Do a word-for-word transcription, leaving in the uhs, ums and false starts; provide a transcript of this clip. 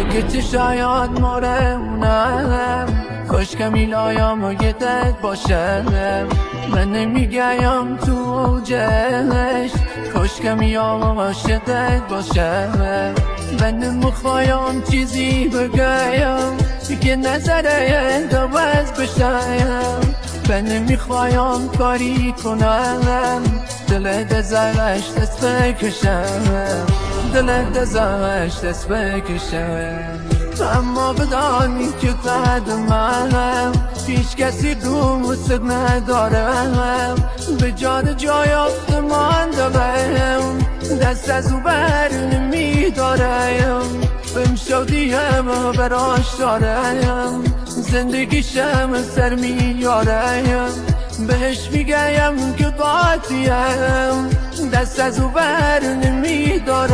که چه شاید مارمونم کاش که میلایم و یه دک باشم من نمیگیم تو اوجش کاش که میام و عاشقت باشم من نمیخوایم چیزی بگم که نظره دوست بشم من نمیخوایم کاری کنم دلت ازش دست بکشم دلت ازش دست بکشم اما بدانی که قدمم هیچ کسی دوست ندارم به جان جای آسمان دارم دست از او بر نمیدارم بهم شادیم و براش دارم زندگیشم سر میارم بهش میگم که قاطیم دست از او بر نمیدارم